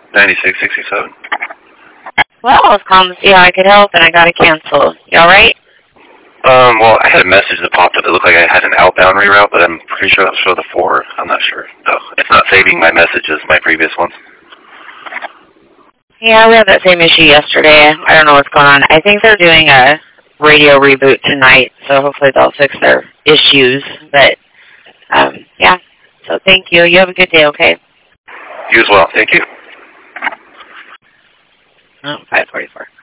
9667. Well, I was calling to see how I could help, and I got to cancel. You all right? Well, I had a message that popped up. It looked like I had an outbound reroute, but I'm pretty sure that was for the 4. I'm not sure. No, it's not saving my messages, my previous ones. Yeah, we had that same issue yesterday. I don't know what's going on. I think they're doing a radio reboot tonight, so hopefully they'll fix their issues. But, yeah. So thank you. You have a good day, okay? You as well. Thank you. Oh, 544.